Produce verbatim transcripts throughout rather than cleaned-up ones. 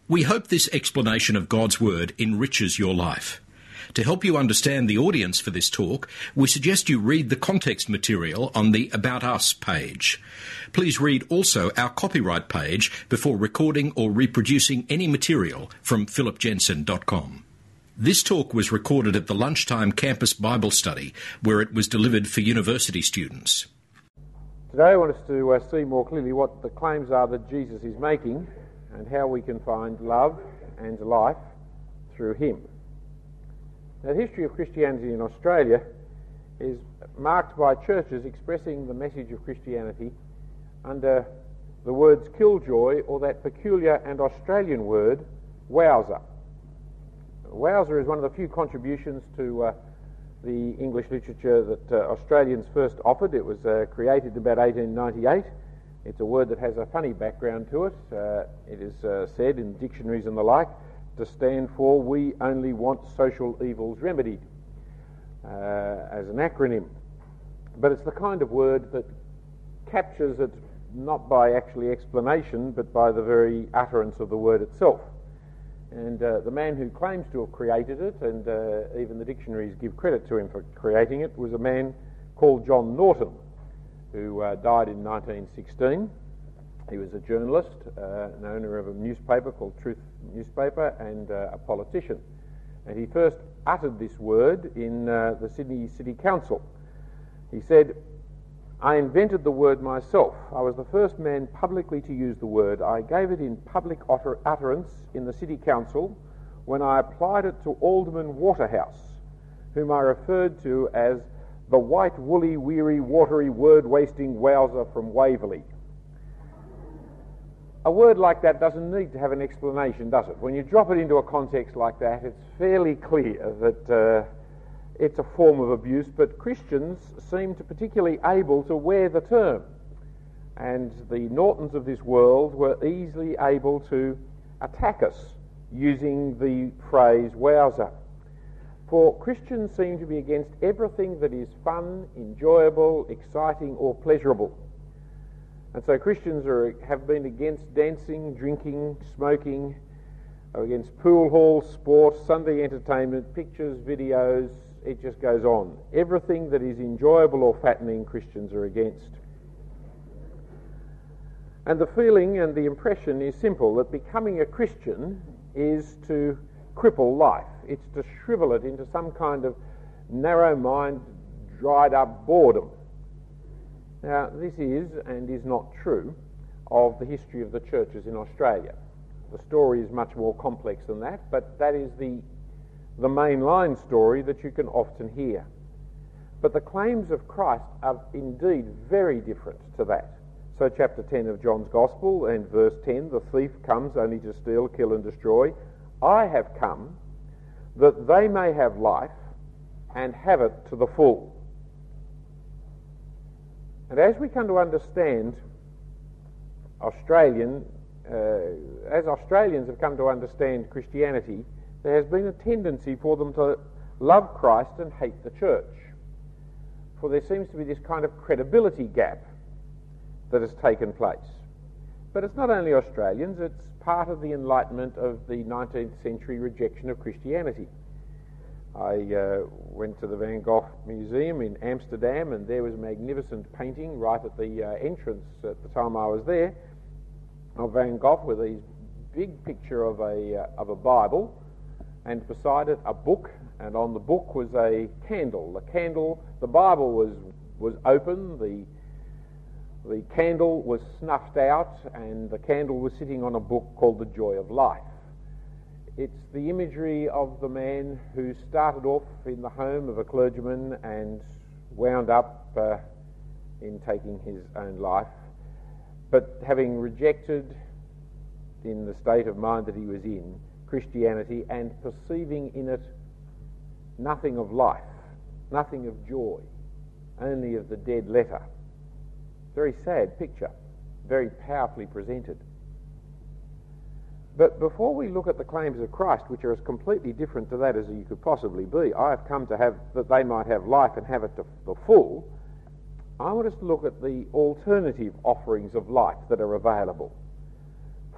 We hope this explanation of God's Word enriches your life. To help you understand the audience for this talk, we suggest you read the context material on the About Us page. Please read also our copyright page before recording or reproducing any material from philip jensen dot com. This talk was recorded at the Lunchtime Campus Bible Study, where it was delivered for university students. Today I want us to uh, see more clearly what the claims are that Jesus is making and how we can find love and life through him. Now, the history of Christianity in Australia is marked by churches expressing the message of Christianity under the words killjoy or that peculiar and Australian word, wowser. Wowser is one of the few contributions to uh, the English literature that uh, Australians first offered. It was uh, created about eighteen ninety-eight. It's a word that has a funny background to it. Uh, it is uh, said in dictionaries and the like to stand for "We only want social evils remedied," uh, as an acronym. But it's the kind of word that captures it not by actually explanation, but by the very utterance of the word itself. And uh, the man who claims to have created it, and uh, even the dictionaries give credit to him for creating it, was a man called John Norton, who uh, died in nineteen sixteen. He was a journalist, uh, an owner of a newspaper called Truth Newspaper, and uh, a politician. And he first uttered this word in uh, the Sydney City Council. He said, "I invented the word myself. I was the first man publicly to use the word. I gave it in public utter- utterance in the City Council when I applied it to Alderman Waterhouse, whom I referred to as the white, woolly, weary, watery, word-wasting wowser from Waverley." A word like that doesn't need to have an explanation, does it? When you drop it into a context like that, it's fairly clear that uh, it's a form of abuse, but Christians seem to particularly able to wear the term. And the Nortons of this world were easily able to attack us using the phrase wowser. For Christians seem to be against everything that is fun, enjoyable, exciting or pleasurable. And so Christians are, have been against dancing, drinking, smoking, are against pool halls, sport, Sunday entertainment, pictures, videos. It just goes on. Everything that is enjoyable or fattening, Christians are against. And the feeling and the impression is simple, that becoming a Christian is to cripple life. It's to shrivel it into some kind of narrow mind, dried up boredom. Now, this is and is not true of the history of the churches in Australia. The story is much more complex than that, but that is the the mainline story that you can often hear. But the claims of Christ are indeed very different to that. So chapter ten of John's Gospel and verse ten, "The thief comes only to steal, kill and destroy. I have come that they may have life and have it to the full." And as we come to understand Australian, uh, as Australians have come to understand Christianity, there has been a tendency for them to love Christ and hate the church. For there seems to be this kind of credibility gap that has taken place. But it's not only Australians, it's part of the Enlightenment of the nineteenth century rejection of Christianity. I uh, went to the Van Gogh Museum in Amsterdam, and there was a magnificent painting right at the uh, entrance at the time I was there of Van Gogh with a big picture of a uh, of a Bible, and beside it a book, and on the book was a candle. The candle, the Bible was was open, the the candle was snuffed out, and the candle was sitting on a book called The Joy of Life. It's the imagery of the man who started off in the home of a clergyman and wound up uh, in taking his own life, but having rejected, in the state of mind that he was in, Christianity, and perceiving in it nothing of life, nothing of joy, only of the dead letter. Very sad picture, very powerfully presented. But before we look at the claims of Christ, which are as completely different to that as you could possibly be, I have come to have that they might have life and have it to the full, I want us to look at the alternative offerings of life that are available.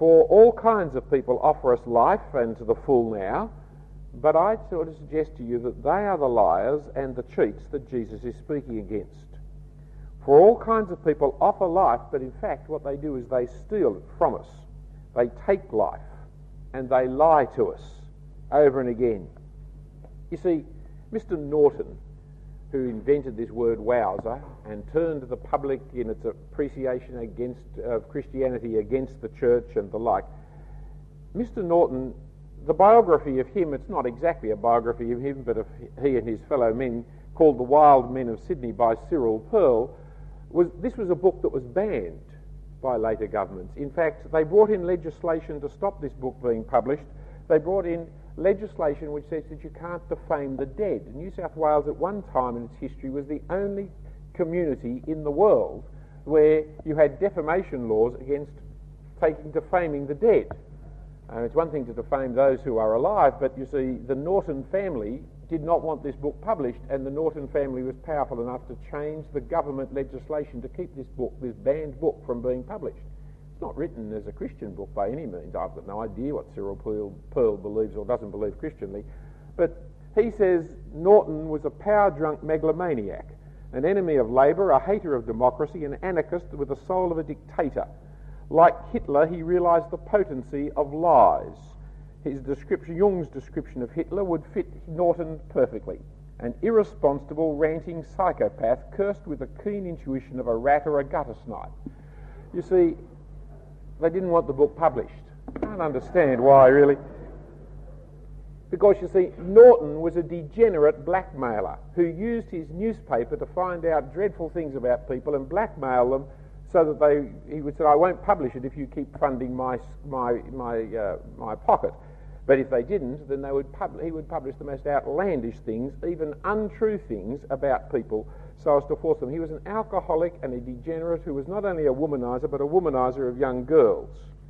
For all kinds of people offer us life and to the full now, but I sort of suggest to you that they are the liars and the cheats that Jesus is speaking against. For all kinds of people offer life, but in fact what they do is they steal it from us. They take life and they lie to us over and again. You see, Mister Norton, who invented this word wowser and turned the public in its appreciation against uh, Christianity against the church and the like, Mister Norton, the biography of him, it's not exactly a biography of him, but of he and his fellow men, called The Wild Men of Sydney by Cyril Pearl, was this was a book that was banned by later governments. In fact, they brought in legislation to stop this book being published. They brought in legislation which says that you can't defame the dead. New South Wales at one time in its history was the only community in the world where you had defamation laws against taking defaming the dead. Uh, it's one thing to defame those who are alive, but you see, the Norton family did not want this book published, and the Norton family was powerful enough to change the government legislation to keep this book, this banned book, from being published. It's not written as a Christian book by any means. I've got no idea what Cyril Pearl, Pearl believes or doesn't believe Christianly, but he says Norton was a power-drunk megalomaniac, an enemy of labour, a hater of democracy, an anarchist with the soul of a dictator. Like Hitler, he realised the potency of lies. His description, Jung's description of Hitler would fit Norton perfectly. An irresponsible, ranting psychopath cursed with the keen intuition of a rat or a gutter snipe. You see, they didn't want the book published. I can't understand why, really. Because, you see, Norton was a degenerate blackmailer who used his newspaper to find out dreadful things about people and blackmail them so that they, he would say, I won't publish it if you keep funding my my my uh, my pocket. But if they didn't, then they would pub- he would publish the most outlandish things, even untrue things about people, so as to force them. He was an alcoholic and a degenerate who was not only a womanizer, but a womanizer of young girls.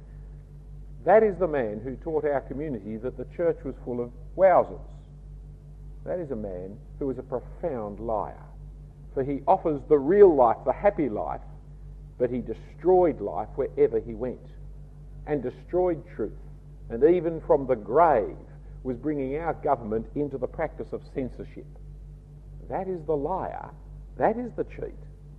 That is the man who taught our community that the church was full of wowsers. That is a man who is a profound liar. For he offers the real life, the happy life, but he destroyed life wherever he went, and destroyed truth, and even from the grave was bringing our government into the practice of censorship. That is the liar. That is the cheat.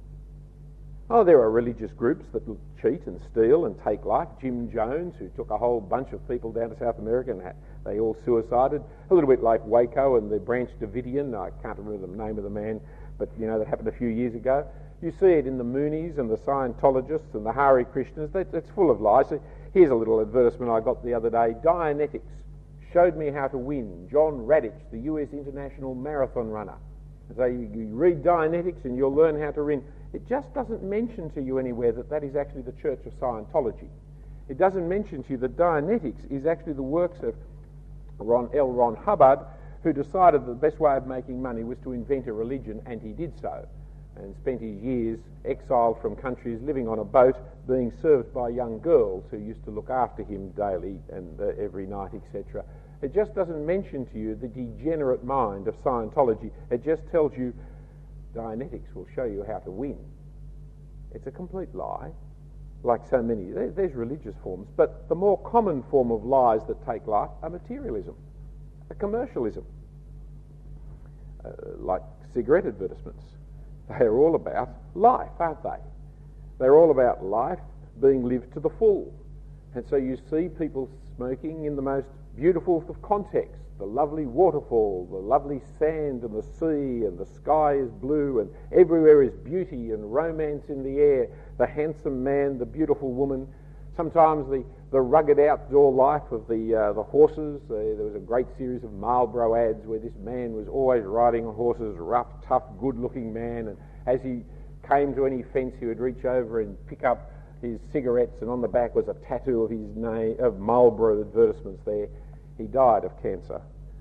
Oh, there are religious groups that cheat and steal and take life. Jim Jones, who took a whole bunch of people down to South America and they all suicided. A little bit like Waco and the Branch Davidian. I can't remember the name of the man, but you know, that happened a few years ago. You see it in the Moonies and the Scientologists and the Hare Krishnas. It's full of lies. Here's a little advertisement I got the other day. Dianetics showed me how to win. John Radich, the U S international marathon runner. So you, you read Dianetics and you'll learn how to win. It just doesn't mention to you anywhere that that is actually the Church of Scientology. It doesn't mention to you that Dianetics is actually the works of Ron, L. Ron Hubbard, who decided that the best way of making money was to invent a religion, and he did so, and spent his years exiled from countries, living on a boat, being served by young girls who used to look after him daily and uh, every night, et cetera. It just doesn't mention to you the degenerate mind of Scientology. It just tells you Dianetics will show you how to win. It's a complete lie, like so many. There, there's religious forms, but the more common form of lies that take life are materialism, a commercialism, uh, like cigarette advertisements. They are all about life, aren't they? They're all about life being lived to the full. And so you see people smoking in the most beautiful of contexts. The lovely waterfall, the lovely sand and the sea, and the sky is blue, and everywhere is beauty and romance in the air. The handsome man, the beautiful woman. Sometimes the, the rugged outdoor life of the uh, the horses. Uh, there was a great series of Marlboro ads where this man was always riding on horses, rough, tough, good-looking man, and as he came to any fence he would reach over and pick up his cigarettes, and on the back was a tattoo of his name, of Marlboro advertisements there. He died of cancer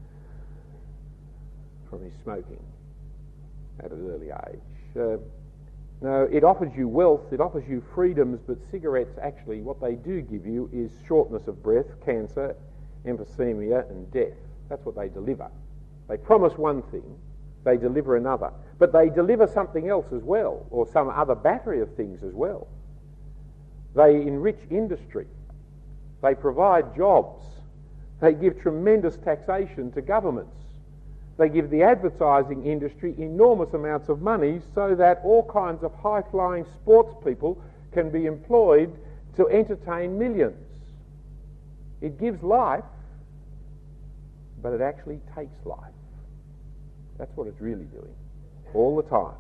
from his smoking at an early age. Uh, no, it offers you wealth, it offers you freedoms, but cigarettes actually, what they do give you is shortness of breath, cancer, emphysema and death. That's what they deliver. They promise one thing, they deliver another. But they deliver something else as well, or some other battery of things as well. They enrich industry. They provide jobs. They give tremendous taxation to governments. They give the advertising industry enormous amounts of money so that all kinds of high-flying sports people can be employed to entertain millions. It gives life, but it actually takes life. That's what it's really doing, all the time.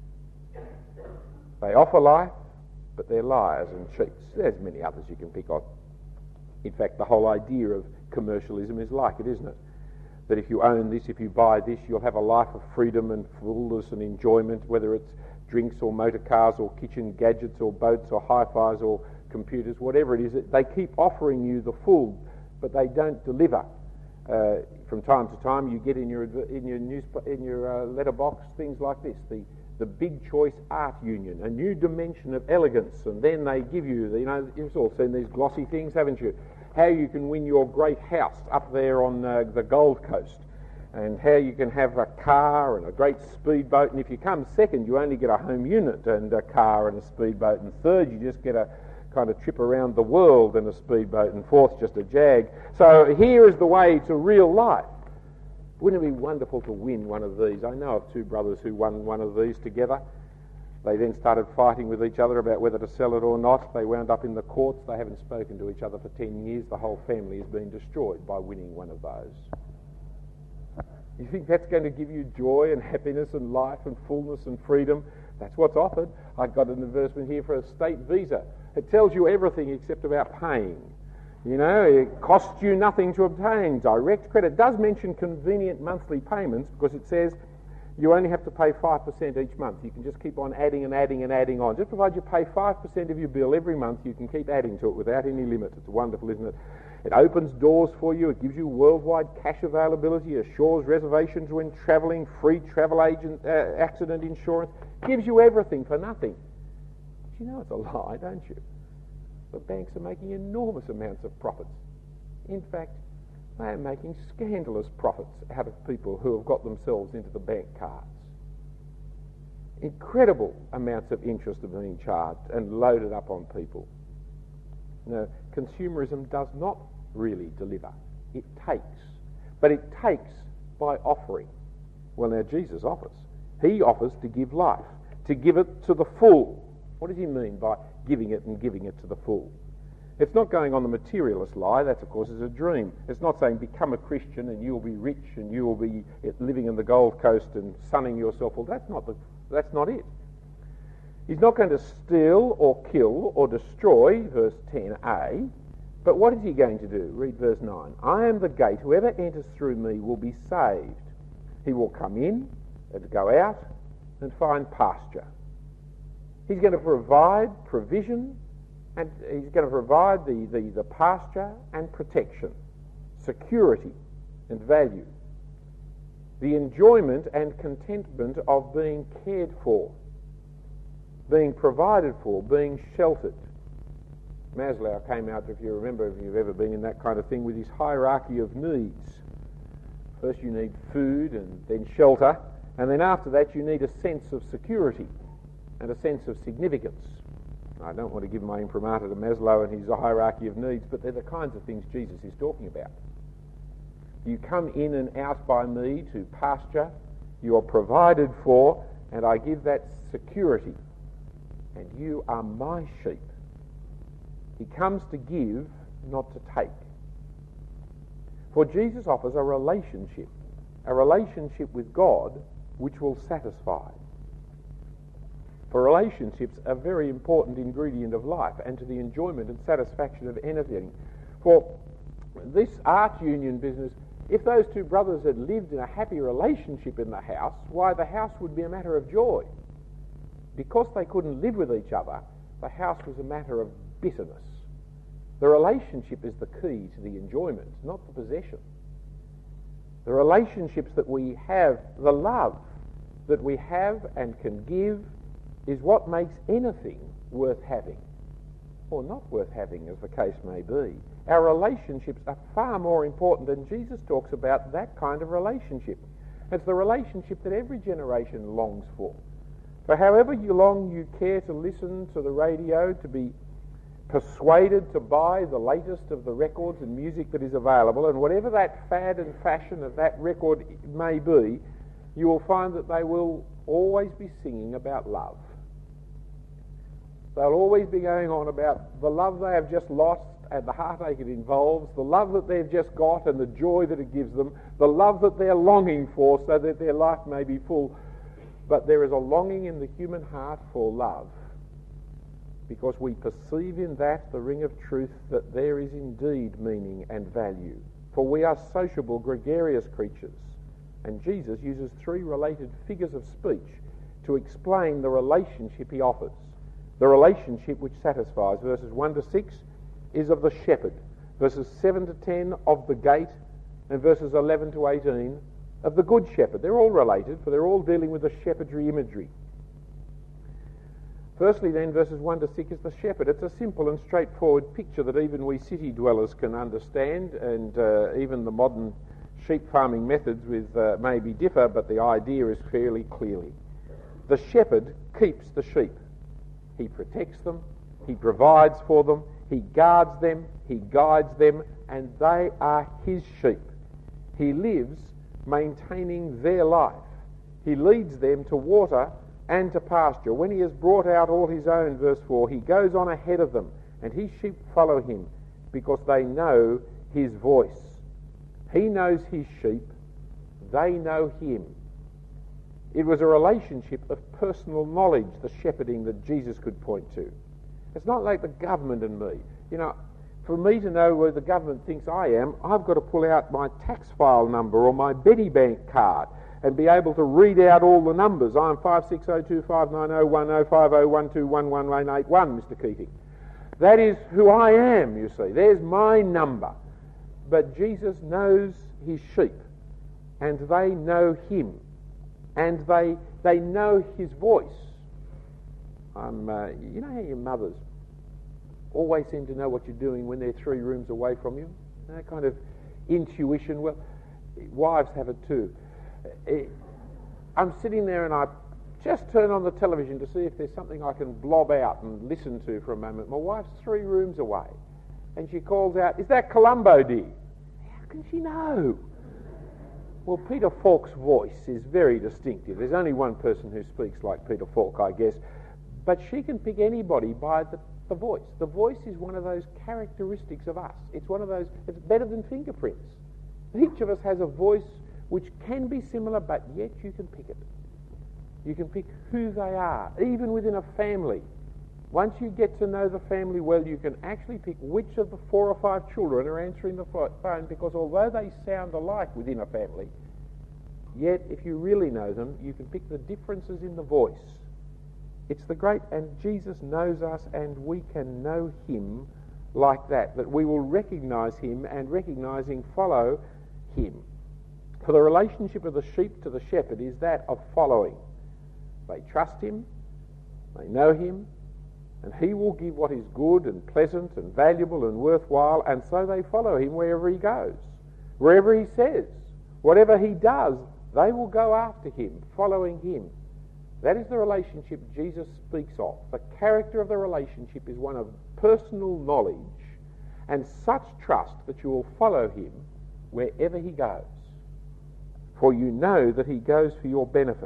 They offer life, but they're liars and cheats. There's many others you can pick on. In fact, the whole idea of commercialism is like it, isn't it? That if you own this, if you buy this, you'll have a life of freedom and fullness and enjoyment, whether it's drinks or motor cars or kitchen gadgets or boats or hi-fis or computers, whatever it is. They keep offering you the full, but they don't deliver. Uh, from time to time, you get in your in your news in your uh, letterbox things like this: the the Big Choice Art Union, a new dimension of elegance, and then they give you, the, you know, you've all seen these glossy things, haven't you? How you can win your great house up there on uh, the Gold Coast, and how you can have a car and a great speedboat, and if you come second, you only get a home unit and a car and a speedboat, and third, you just get a kind of trip around the world in a speedboat, and fourth, just a Jag. So here is the way to real life. Wouldn't it be wonderful to win one of these? I know of two brothers who won one of these together. They then started fighting with each other about whether to sell it or not. They wound up in the courts. They haven't spoken to each other for ten years. The whole family has been destroyed by winning one of those. You think that's going to give you joy and happiness and life and fullness and freedom? That's what's offered. I've got an advertisement here for a state visa. It tells you everything except about paying. You know, it costs you nothing to obtain. Direct credit does mention convenient monthly payments because it says you only have to pay five percent each month. You can just keep on adding and adding and adding on. Just provided you pay five percent of your bill every month, you can keep adding to it without any limit. It's wonderful, isn't it? It opens doors for you. It gives you worldwide cash availability, assures reservations when travelling, free travel agent uh, accident insurance, gives you everything for nothing. But you know it's a lie, don't you? The banks are making enormous amounts of profits. In fact, they are making scandalous profits out of people who have got themselves into the bank cards. Incredible amounts of interest are being charged and loaded up on people. No, consumerism does not really deliver. It takes. But it takes by offering. Well, now Jesus offers. He offers to give life, to give it to the full. What does he mean by giving it and giving it to the full? It's not going on the materialist lie. That, of course, is a dream. It's not saying become a Christian and you'll be rich and you'll be living in the Gold Coast and sunning yourself. Well, that's not the, that's not it. He's not going to steal or kill or destroy, verse ten a, but what is he going to do? Read verse nine. I am the gate. Whoever enters through me will be saved. He will come in and go out and find pasture. He's going to provide provision, and he's going to provide the, the, the pasture and protection, security and value, the enjoyment and contentment of being cared for, being provided for, being sheltered. Maslow came out, if you remember, if you've ever been in that kind of thing, with his hierarchy of needs. First you need food and then shelter, and then after that you need a sense of security and a sense of significance. I don't want to give my imprimatur to Maslow and his hierarchy of needs, but they're the kinds of things Jesus is talking about. You come in and out by me to pasture, you are provided for, and I give that security, and you are my sheep. He comes to give, not to take. For Jesus offers a relationship, a relationship with God which will satisfy. For relationships are a very important ingredient of life and to the enjoyment and satisfaction of anything. For this art union business, if those two brothers had lived in a happy relationship in the house, why, the house would be a matter of joy. Because they couldn't live with each other, the house was a matter of bitterness. The relationship is the key to the enjoyment, not the possession. The relationships that we have, the love that we have and can give, is what makes anything worth having, or not worth having, as the case may be. Our relationships are far more important, and Jesus talks about that kind of relationship. It's the relationship that every generation longs for. For however long you care to listen to the radio, to be persuaded to buy the latest of the records and music that is available, and whatever that fad and fashion of that record may be, you will find that they will always be singing about love. They'll always be going on about the love they have just lost and the heartache it involves, the love that they've just got and the joy that it gives them, the love that they're longing for so that their life may be full. But there is a longing in the human heart for love, because we perceive in that the ring of truth that there is indeed meaning and value. For we are sociable, gregarious creatures, and Jesus uses three related figures of speech to explain the relationship he offers. The relationship which satisfies, verses one to six, is of the shepherd, verses seven to ten of the gate, and verses eleven to eighteen of the good shepherd. They're all related, for they're all dealing with the shepherdry imagery. Firstly then, verses one to six is the shepherd. It's a simple and straightforward picture that even we city dwellers can understand, and uh, even the modern sheep farming methods with uh, maybe differ, but the idea is fairly clearly. The shepherd keeps the sheep. He protects them, he provides for them, he guards them, he guides them, and they are his sheep. He lives maintaining their life. He leads them to water and to pasture. When he has brought out all his own, verse four, he goes on ahead of them, and his sheep follow him because they know his voice. He knows his sheep, they know him. It was a relationship of personal knowledge, the shepherding that Jesus could point to. It's not like the government and me. You know, for me to know where the government thinks I am, I've got to pull out my tax file number or my Betty Bank card and be able to read out all the numbers. I'm five six zero two five nine zero one zero five zero one two one one one eight one, Mister Keating. That is who I am, you see. There's my number. But Jesus knows his sheep, and they know him, and they they know his voice. Um, uh, you know how your mothers always seem to know what you're doing when they're three rooms away from you? That kind of intuition. Well, wives have it too. It, I'm sitting there and I just turn on the television to see if there's something I can blob out and listen to for a moment. My wife's three rooms away, and she calls out, "Is that Columbo, dear?" How can she know? Well, Peter Falk's voice is very distinctive. There's only one person who speaks like Peter Falk, I guess. But she can pick anybody by the, the voice. The voice is one of those characteristics of us. It's one of those, it's better than fingerprints. Each of us has a voice which can be similar, but yet you can pick it. You can pick who they are, even within a family. Once you get to know the family well, you can actually pick which of the four or five children are answering the phone, because although they sound alike within a family, yet if you really know them, you can pick the differences in the voice. It's the great, and Jesus knows us, and we can know him like that, that we will recognise him, and recognising follow him. For the relationship of the sheep to the shepherd is that of following. They trust him, they know him, and he will give what is good and pleasant and valuable and worthwhile, and so they follow him wherever he goes, wherever he says. Whatever he does, they will go after him, following him. That is the relationship Jesus speaks of. The character of the relationship is one of personal knowledge and such trust that you will follow him wherever he goes, for you know that he goes for your benefit.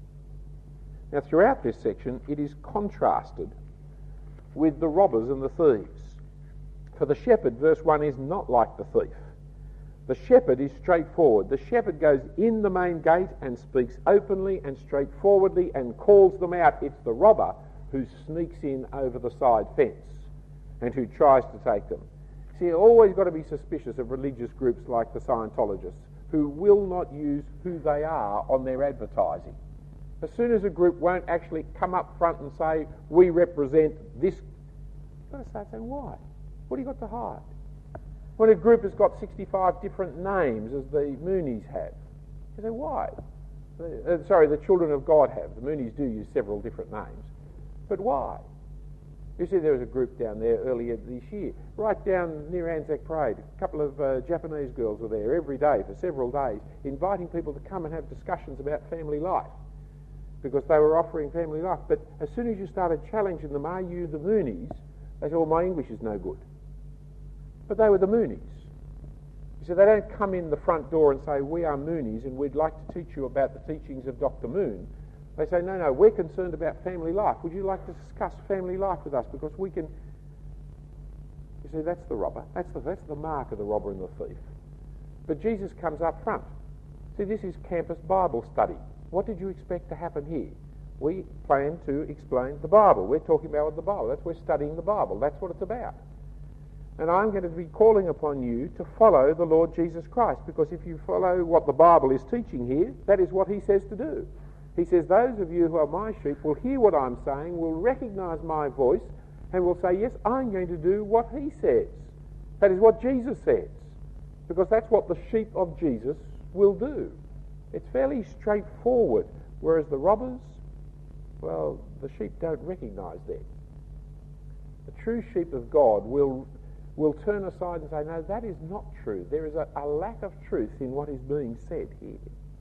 Now, throughout this section, it is contrasted with the robbers and the thieves. For the shepherd, verse one, is not like the thief. The shepherd is straightforward. The shepherd goes in the main gate and speaks openly and straightforwardly and calls them out. It's the robber who sneaks in over the side fence and who tries to take them. See, you've always got to be suspicious of religious groups like the Scientologists, who will not use who they are on their advertising. As soon as a group won't actually come up front and say, we represent this, you've got to start saying, why? What do you got to hide? When a group has got sixty-five different names, as the Moonies have, you say, why? Uh, sorry, the Children of God have. The Moonies do use several different names. But why? You see, there was a group down there earlier this year, right down near Anzac Parade. A couple of uh, Japanese girls were there every day for several days, inviting people to come and have discussions about family life, because they were offering family life. But as soon as you started challenging them, are you the Moonies? They say, well, my English is no good. But they were the Moonies. You see, they don't come in the front door and say, we are Moonies and we'd like to teach you about the teachings of Doctor Moon. They say, no, no, we're concerned about family life. Would you like to discuss family life with us? Because we can... You see, that's the robber. That's the, that's the mark of the robber and the thief. But Jesus comes up front. See, this is campus Bible study. What did you expect to happen here? We plan to explain the Bible. We're talking about the Bible. That's we're studying the Bible. That's what it's about. And I'm going to be calling upon you to follow the Lord Jesus Christ, because if you follow what the Bible is teaching here, that is what he says to do. He says, those of you who are my sheep will hear what I'm saying, will recognise my voice, and will say, yes, I'm going to do what he says. That is what Jesus says, because that's what the sheep of Jesus will do. It's fairly straightforward, whereas the robbers, well, the sheep don't recognise that. The true sheep of God will will turn aside and say, no, that is not true. There is a, a lack of truth in what is being said here.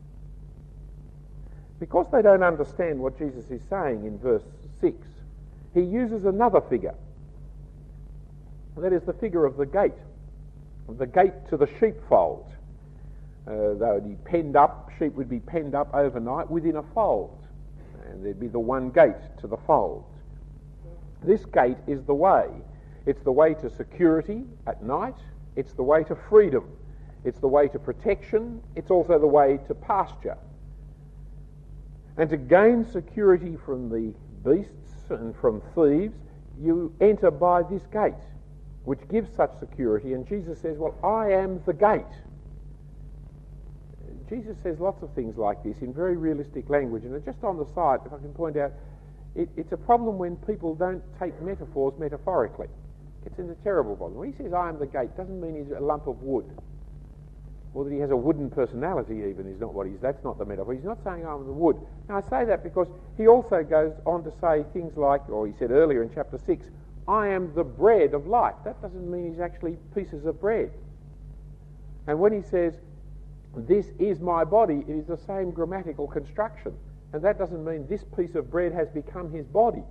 Because they don't understand what Jesus is saying in verse six, he uses another figure. That is the figure of the gate, the gate to the sheepfold. Uh, they would be penned up, sheep would be penned up overnight within a fold, and there'd be the one gate to the fold. This gate is the way. It's the way to security at night. It's the way to freedom. It's the way to protection. It's also the way to pasture. And to gain security from the beasts and from thieves, you enter by this gate, which gives such security. And Jesus says, well, I am the gate. Jesus says lots of things like this in very realistic language. And just on the side, if I can point out, it, it's a problem when people don't take metaphors metaphorically. It's a terrible problem. When he says, I am the gate, doesn't mean he's a lump of wood. Or that he has a wooden personality even is not what he's... That's not the metaphor. He's not saying, I'm the wood. Now, I say that because he also goes on to say things like, or he said earlier in chapter six, I am the bread of life. That doesn't mean he's actually pieces of bread. And when he says, this is my body, it is the same grammatical construction. And that doesn't mean this piece of bread has become his body.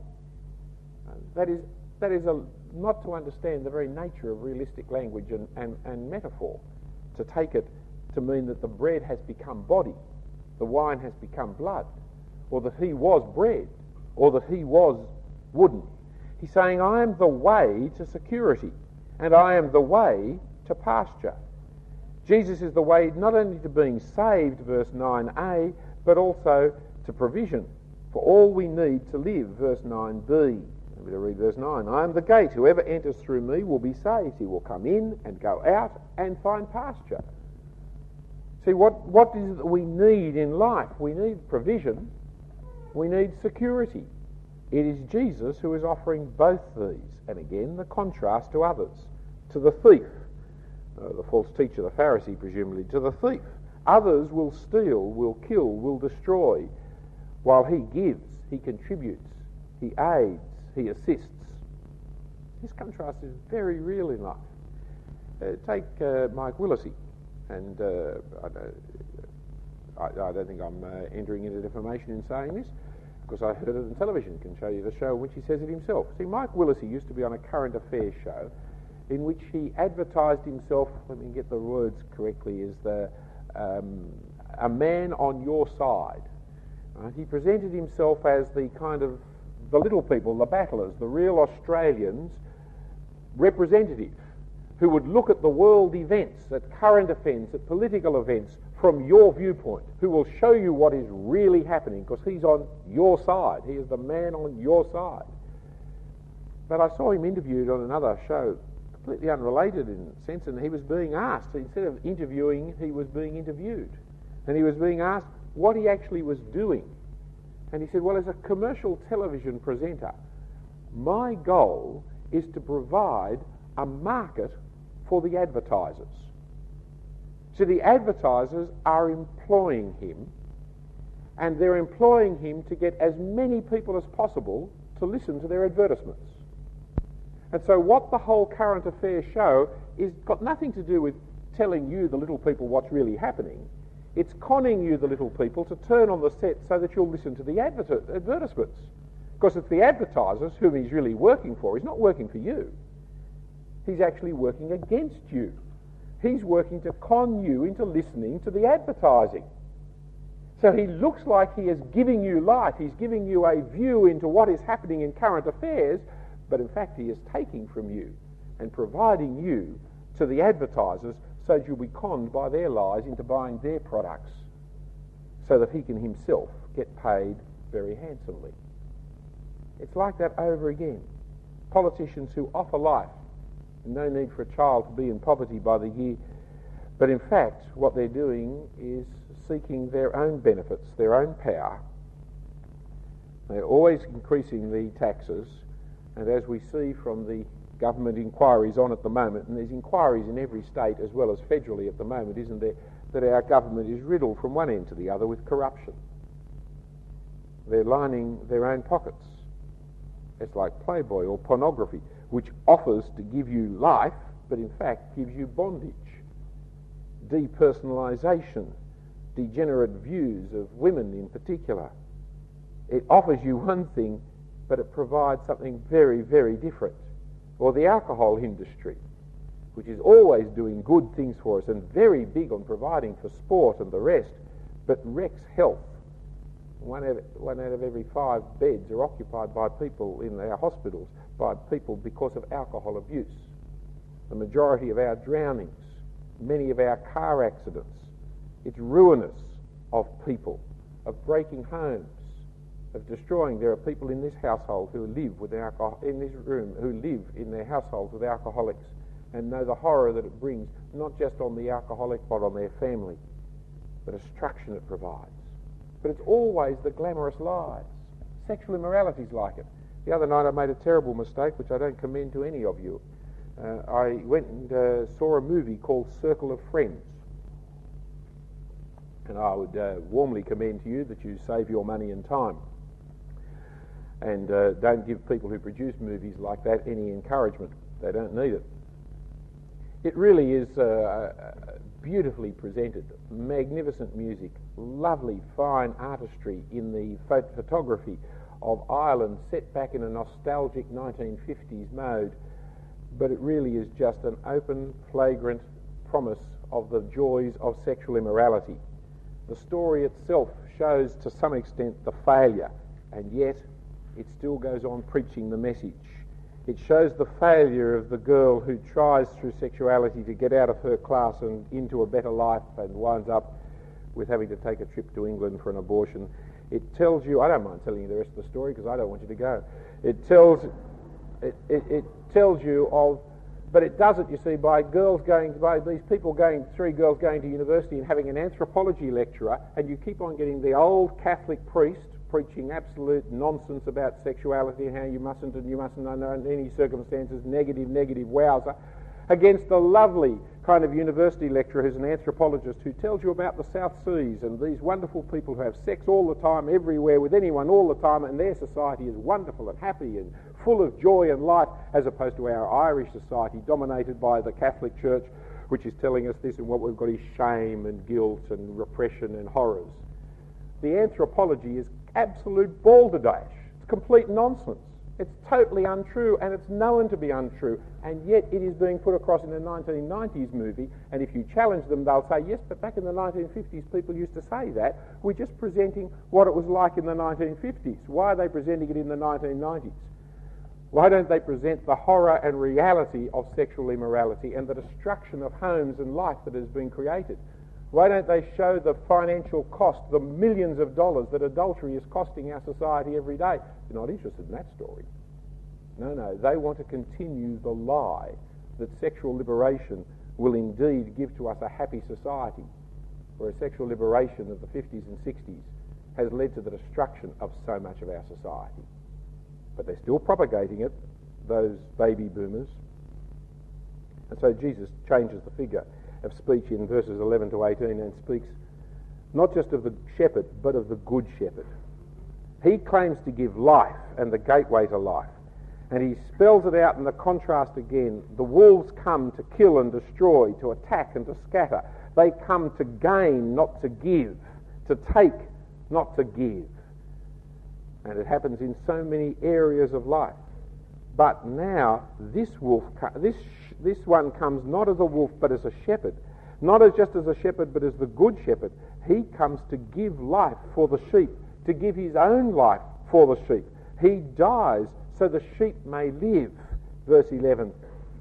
That is, that is a... not to understand the very nature of realistic language and, and, and metaphor, to take it to mean that the bread has become body, the wine has become blood, or that he was bread, or that he was wooden. He's saying, I am the way to security, and I am the way to pasture. Jesus is the way not only to being saved, verse nine a, but also to provision for all we need to live, verse nine b. I'm going to read verse nine. I am the gate. Whoever enters through me will be saved. He will come in and go out and find pasture. See, what, what is it that we need in life? We need provision. We need security. It is Jesus who is offering both these. And again, the contrast to others. To the thief, uh, the false teacher, the Pharisee, presumably, to the thief. Others will steal, will kill, will destroy, while he gives, he contributes, he aids, he assists. This contrast is very real in life. Uh, take uh, Mike Willesee, and uh, I, don't, I, I don't think I'm uh, entering into defamation in saying this, because I heard it on television, can show you the show in which he says it himself. See, Mike Willesee used to be on a current affairs show in which he advertised himself, let me get the words correctly, as the um, a man on your side. Right? He presented himself as the kind of the little people, the battlers, the real Australians representative who would look at the world events, at current events, at political events from your viewpoint, who will show you what is really happening because he's on your side. He is the man on your side. But I saw him interviewed on another show, completely unrelated in a sense, and he was being asked, instead of interviewing, he was being interviewed. And he was being asked what he actually was doing. And he said, well, as a commercial television presenter, my goal is to provide a market for the advertisers. So the advertisers are employing him, and they're employing him to get as many people as possible to listen to their advertisements. And so what the whole current affairs show is got nothing to do with telling you, the little people, what's really happening. It's conning you, the little people, to turn on the set so that you'll listen to the adver- advertisements. Because it's the advertisers whom he's really working for. He's not working for you. He's actually working against you. He's working to con you into listening to the advertising. So he looks like he is giving you life. He's giving you a view into what is happening in current affairs, but in fact he is taking from you and providing you to the advertisers so that you'll be conned by their lies into buying their products so that he can himself get paid very handsomely. It's like that over again. Politicians who offer life, no need for a child to be in poverty by the year, but in fact what they're doing is seeking their own benefits, their own power. They're always increasing the taxes, and as we see from the government inquiries on at the moment, and there's inquiries in every state as well as federally at the moment, isn't there, that our government is riddled from one end to the other with corruption. They're lining their own pockets. It's like Playboy or pornography, which offers to give you life, but in fact gives you bondage, depersonalisation, degenerate views of women in particular. It offers you one thing, but it provides something very, very different. Or the alcohol industry, which is always doing good things for us and very big on providing for sport and the rest, but wrecks health. One out, of, one out of every five beds are occupied by people in our hospitals, by people because of alcohol abuse. The majority of our drownings, many of our car accidents, it's ruinous of people, of breaking homes, of destroying. There are people in this household who live with alcohol, in this room, who live in their households with alcoholics and know the horror that it brings, not just on the alcoholic but on their family, the destruction it provides. But it's always the glamorous lies. Sexual immorality is like it. The other night I made a terrible mistake, which I don't commend to any of you. Uh, I went and uh, saw a movie called Circle of Friends. And I would uh, warmly commend to you that you save your money and time. And uh, don't give people who produce movies like that any encouragement. They don't need it. It really is uh, beautifully presented, magnificent music, lovely, fine artistry in the phot- photography of Ireland set back in a nostalgic nineteen fifties mode, but it really is just an open, flagrant promise of the joys of sexual immorality. The story itself shows to some extent the failure, and yet it still goes on preaching the message. It shows the failure of the girl who tries through sexuality to get out of her class and into a better life and winds up with having to take a trip to England for an abortion. It tells you, I don't mind telling you the rest of the story because I don't want you to go. It tells, it, it, it tells you of, but it does it, you see, by girls going, by these people going, three girls going to university and having an anthropology lecturer, and you keep on getting the old Catholic priest preaching absolute nonsense about sexuality and how you mustn't and you mustn't under any circumstances, negative, negative, wowzer, against the lovely kind of university lecturer who's an anthropologist who tells you about the South Seas and these wonderful people who have sex all the time, everywhere, with anyone all the time, and their society is wonderful and happy and full of joy and life, as opposed to our Irish society dominated by the Catholic Church, which is telling us this, and what we've got is shame and guilt and repression and horrors. The anthropology is absolute balderdash. It's complete nonsense. It's totally untrue, and it's known to be untrue, and yet it is being put across in a nineteen nineties movie, and if you challenge them, they'll say, yes, but back in the nineteen fifties people used to say that. We're just presenting what it was like in the nineteen fifties. Why are they presenting it in the nineteen nineties? Why don't they present the horror and reality of sexual immorality and the destruction of homes and life that has been created? Why don't they show the financial cost, the millions of dollars that adultery is costing our society every day? They're not interested in that story. No, no, they want to continue the lie that sexual liberation will indeed give to us a happy society, whereas sexual liberation of the fifties and sixties has led to the destruction of so much of our society. But they're still propagating it, those baby boomers. And so Jesus changes the figure of speech in verses eleven to eighteen and speaks not just of the shepherd but of the good shepherd. He claims to give life and the gateway to life, and he spells it out in the contrast again. The wolves come to kill and destroy, to attack and to scatter. They come to gain, not to give, to take, not to give. And it happens in so many areas of life. But now this wolf, this this one comes not as a wolf but as a shepherd. Not as just as a shepherd but as the good shepherd. He comes to give life for the sheep, to give his own life for the sheep. He dies so the sheep may live. Verse eleven.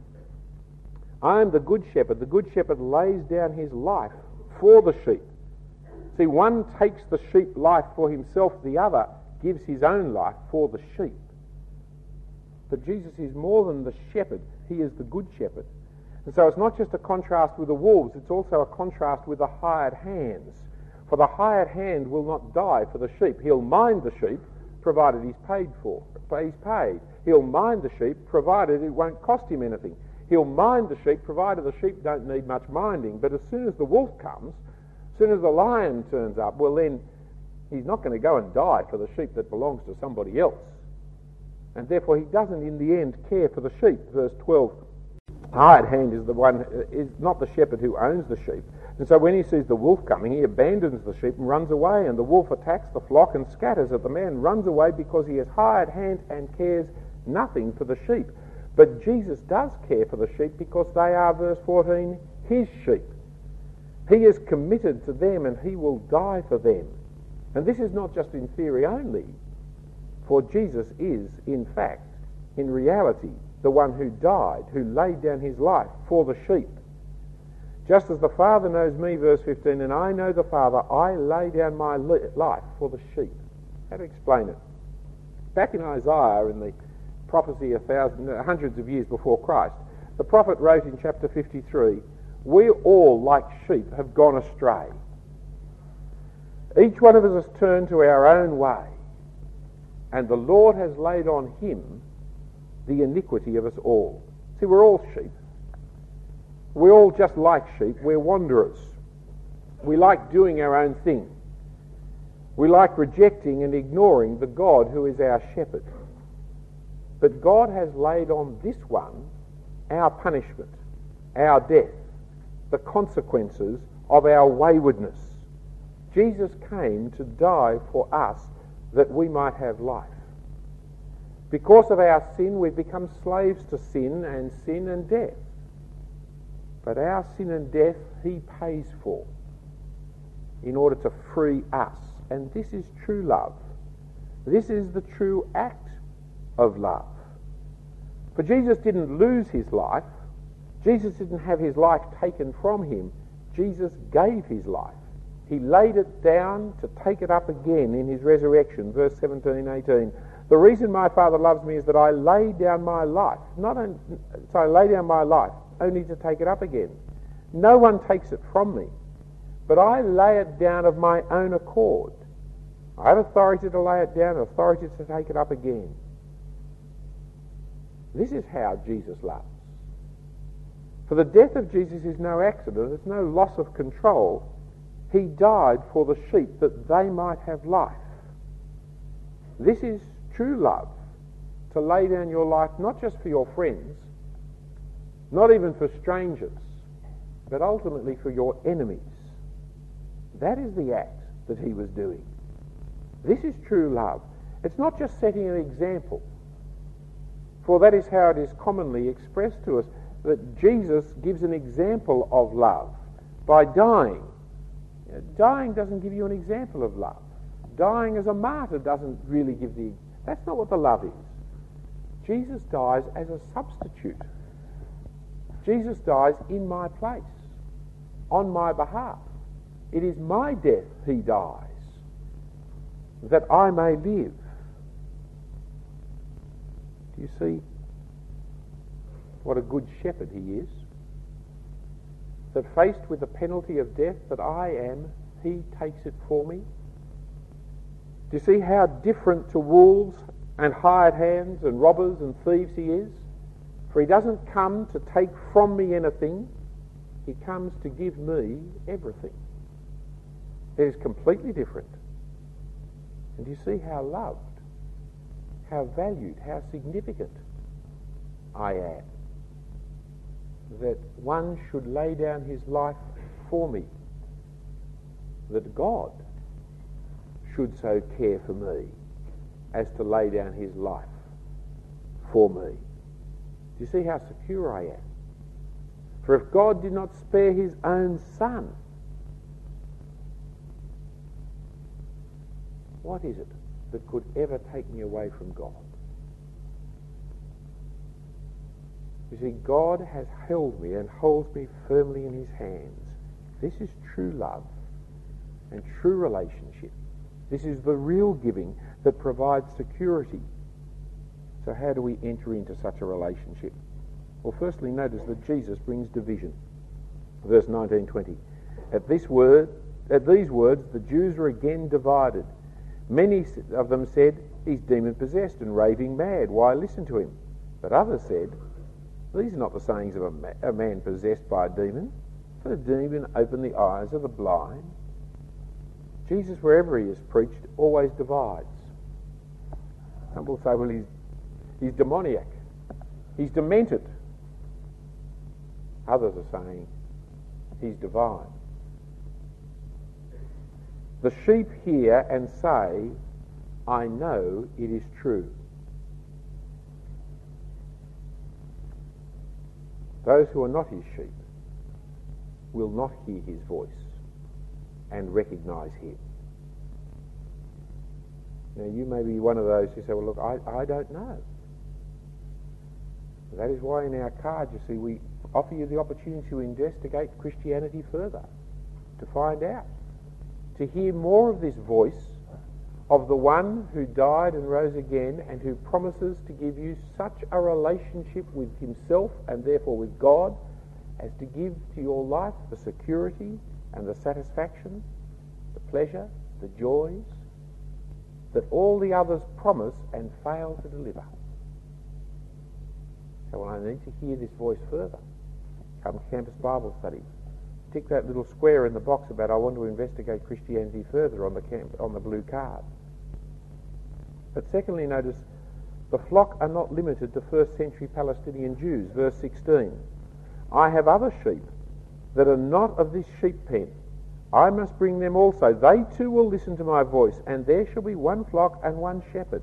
I am the good shepherd. The good shepherd lays down his life for the sheep. See, one takes the sheep life for himself, the other gives his own life for the sheep. But Jesus is more than the shepherd. He is the good shepherd. And so it's not just a contrast with the wolves, it's also a contrast with the hired hands. For the hired hand will not die for the sheep. He'll mind the sheep, provided he's paid for. He's paid. He'll mind the sheep, provided it won't cost him anything. He'll mind the sheep, provided the sheep don't need much minding. But as soon as the wolf comes, as soon as the lion turns up, well then, he's not going to go and die for the sheep that belongs to somebody else. And therefore he doesn't in the end care for the sheep. Verse twelve, the hired hand is the one, is not the shepherd who owns the sheep. And so when he sees the wolf coming, he abandons the sheep and runs away, and the wolf attacks the flock and scatters it. The man runs away because he has hired hand and cares nothing for the sheep. But Jesus does care for the sheep because they are, verse fourteen, his sheep. He is committed to them and he will die for them. And this is not just in theory only, for Jesus is, in fact, in reality, the one who died, who laid down his life for the sheep. Just as the Father knows me, verse fifteen, and I know the Father, I lay down my life for the sheep. How to explain it? Back in Isaiah, in the prophecy a thousand, hundreds of years before Christ, the prophet wrote in chapter fifty-three, we all, like sheep, have gone astray. Each one of us has turned to our own way, and the Lord has laid on him the iniquity of us all. See, we're all sheep. We're all just like sheep. We're wanderers. We like doing our own thing. We like rejecting and ignoring the God who is our shepherd. But God has laid on this one our punishment, our death, the consequences of our waywardness. Jesus came to die for us that we might have life. Because of our sin, we've become slaves to sin and sin and death. But our sin and death he pays for in order to free us. And this is true love. This is the true act of love. For Jesus didn't lose his life. Jesus didn't have his life taken from him. Jesus gave his life. He laid it down to take it up again in his resurrection. Verse seventeen, eighteen. The reason my Father loves me is that I lay down my life. Not only, so I lay down my life only to take it up again. No one takes it from me, but I lay it down of my own accord. I have authority to lay it down, authority to take it up again. This is how Jesus loves. For the death of Jesus is no accident, it's no loss of control. He died for the sheep that they might have life. This is true love, to lay down your life not just for your friends, not even for strangers, but ultimately for your enemies. That is the act that he was doing. This is true love. It's not just setting an example, for that is how it is commonly expressed to us, that Jesus gives an example of love by dying. You know, dying doesn't give you an example of love. Dying as a martyr doesn't really give the... That's not what the love is. Jesus dies as a substitute. Jesus dies in my place, on my behalf. It is my death he dies, that I may live. Do you see what a good shepherd he is? That faced with the penalty of death that I am, he takes it for me. Do you see how different to wolves and hired hands and robbers and thieves he is? For he doesn't come to take from me anything, he comes to give me everything. It is completely different. And do you see how loved, how valued, how significant I am? That one should lay down his life for me. That God should so care for me. as to lay down his life for me. Do you see how secure I am? For if God did not spare his own son, what is it that could ever take me away from God? You see, God has held me and holds me firmly in his hands. This is true love and true relationship. This is the real giving that provides security. So how do we enter into such a relationship? Well, firstly, notice that Jesus brings division. Verse nineteen twenty. At this word, at these words, the Jews were again divided. Many of them said, he's demon-possessed and raving mad. Why listen to him? But others said, these are not the sayings of a, ma- a man possessed by a demon. For the demon opened the eyes of the blind. Jesus, wherever he is preached, always divides. Some will say, well, he's, he's demoniac. He's demented. Others are saying, he's divine. The sheep hear and say, I know it is true. Those who are not his sheep will not hear his voice and recognise him. Now, you may be one of those who say, well, look, I, I don't know. That is why in our card, you see, we offer you the opportunity to investigate Christianity further, to find out, to hear more of this voice of the one who died and rose again and who promises to give you such a relationship with himself and therefore with God as to give to your life the security and the satisfaction, the pleasure, the joys that all the others promise and fail to deliver. So, well, I need to hear this voice further. Come to Campus Bible Study. Tick that little square in the box about I want to investigate Christianity further on the camp, on the blue card. But secondly, notice the flock are not limited to first century Palestinian Jews. Verse sixteen. I have other sheep that are not of this sheep pen. I must bring them also. They too will listen to my voice, and there shall be one flock and one shepherd.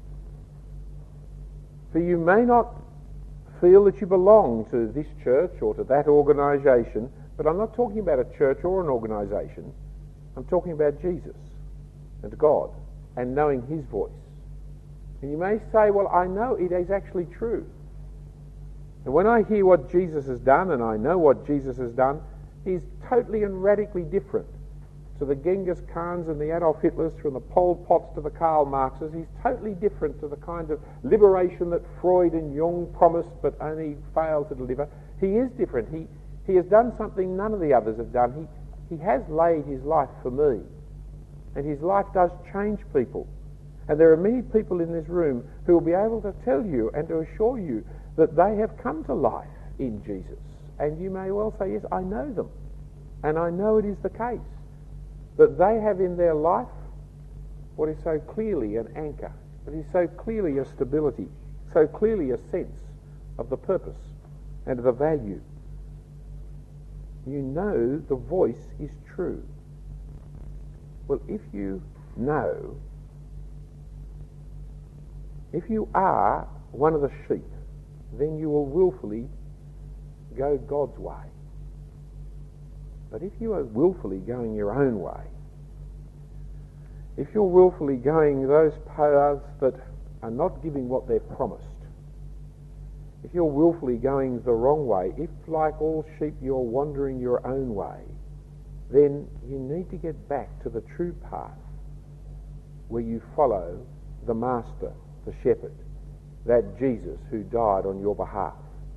For you may not feel that you belong to this church or to that organisation, but I'm not talking about a church or an organisation. I'm talking about Jesus and God and knowing his voice. And you may say, well, I know it is actually true. And when I hear what Jesus has done, and I know what Jesus has done, he's totally and radically different to the Genghis Khans and the Adolf Hitlers, from the Pol Pots to the Karl Marxes. He's totally different to the kind of liberation that Freud and Jung promised but only failed to deliver. He is different. He He has done something none of the others have done. He, he has laid his life for me. And his life does change people. And there are many people in this room who will be able to tell you and to assure you that they have come to life in Jesus. And you may well say, yes, I know them. And I know it is the case. That they have in their life what is so clearly an anchor, what is so clearly a stability, so clearly a sense of the purpose and of the value. You know the voice is true. Well, if you know, if you are one of the sheep, then you will willfully go God's way. But if you are willfully going your own way, if you're willfully going those paths that are not giving what they've promised, if you're willfully going the wrong way, if like all sheep you're wandering your own way, then you need to get back to the true path where you follow the Master, the Shepherd, that Jesus who died on your behalf.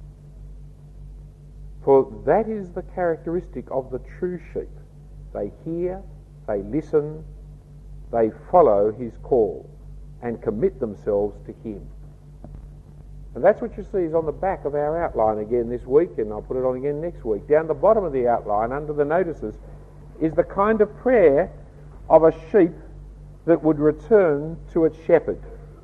For that is the characteristic of the true sheep. They hear, they listen, they follow his call and commit themselves to him. And that's what you see is on the back of our outline again this week, and I'll put it on again next week. Down the bottom of the outline, under the notices, is the kind of prayer of a sheep that would return to its shepherd,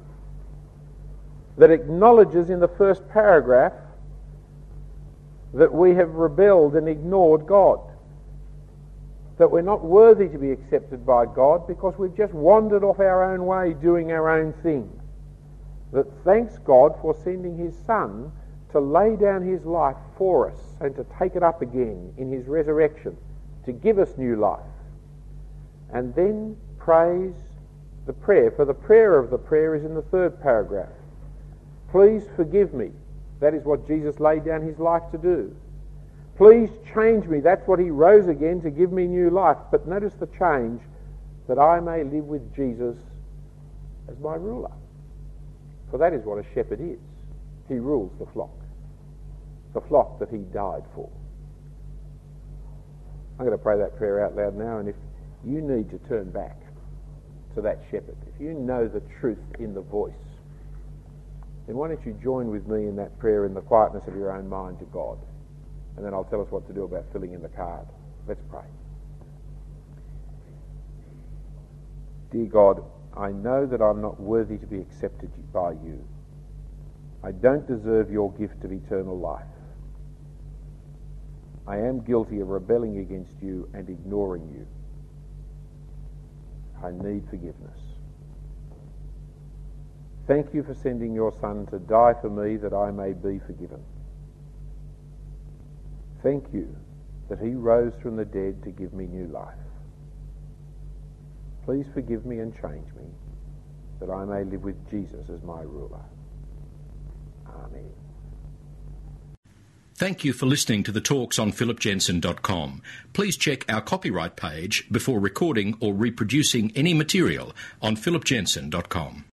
that acknowledges in the first paragraph that we have rebelled and ignored God, that we're not worthy to be accepted by God because we've just wandered off our own way doing our own thing. That thanks God for sending his Son to lay down his life for us and to take it up again in his resurrection, to give us new life. And then praise the prayer, for the prayer of the prayer is in the third paragraph. Please forgive me. That is what Jesus laid down his life to do. Please change me. That's what he rose again to give me new life. But notice the change, that I may live with Jesus as my ruler. For that is what a shepherd is. He rules the flock. The flock that he died for. I'm going to pray that prayer out loud now, and if you need to turn back to that shepherd, if you know the truth in the voice, then why don't you join with me in that prayer in the quietness of your own mind to God? And then I'll tell us what to do about filling in the card. Let's pray. Dear God, I know that I'm not worthy to be accepted by you. I don't deserve your gift of eternal life. I am guilty of rebelling against you and ignoring you. I need forgiveness. Thank you for sending your Son to die for me that I may be forgiven. Thank you that he rose from the dead to give me new life. Please forgive me and change me, that I may live with Jesus as my ruler. Amen. Thank you for listening to the talks on philip jensen dot com. Please check our copyright page before recording or reproducing any material on philip jensen dot com.